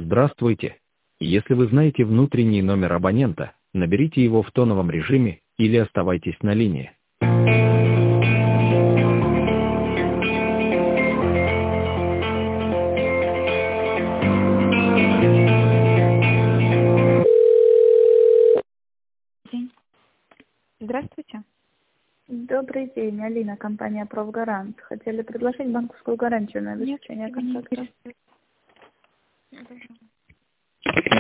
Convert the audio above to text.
Здравствуйте. Если вы знаете внутренний номер абонента, наберите его в тоновом режиме или оставайтесь на линии. День. Здравствуйте. Добрый день, Алина, компания «Профгарант». Хотели предложить банковскую гарантию на обеспечение контакта.